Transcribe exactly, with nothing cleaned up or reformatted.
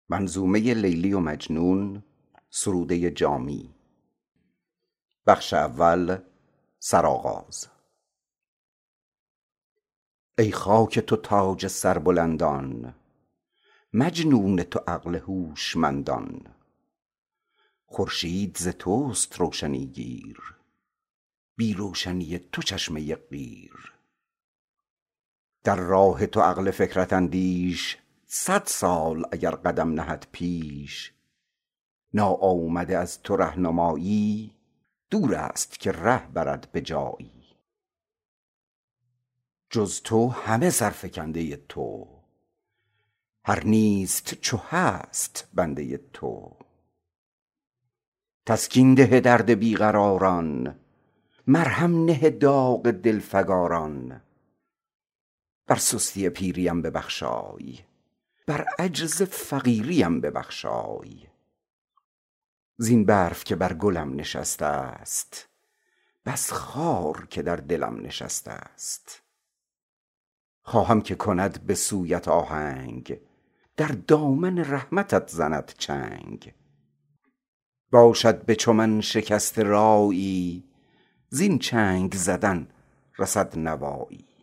منظومه لیلی و مجنون، سروده جامی. بخش اول، سرآغاز. ای خاک تو تاج سربلندان، مجنون تو عقل هوشمندان. خورشید ز توست روشنی گیر، بی روشنی تو چشمه قیر. در راه تو عقل فکرت اندیش، صد سال اگر قدم نهد پیش. ناآمده از تو رهنمایی، دور است که ره برد به جایی. جز تو همه سرفکنده تو، هر نیست چو هست بنده تو. تسکین ده درد بیقراران، مرهم نه داغ دلفگاران. بر سستی پیریم ببخشای، بر عجز فقیریم ببخشای. زین برف که بر گلم نشسته است، بس خار که در دلم نشسته است. خواهم که کند به سویت آهنگ، در دامن رحمتت زند چنگ. باشد به چو من شکسته رایی، زین چنگ زدن رسد نوایی.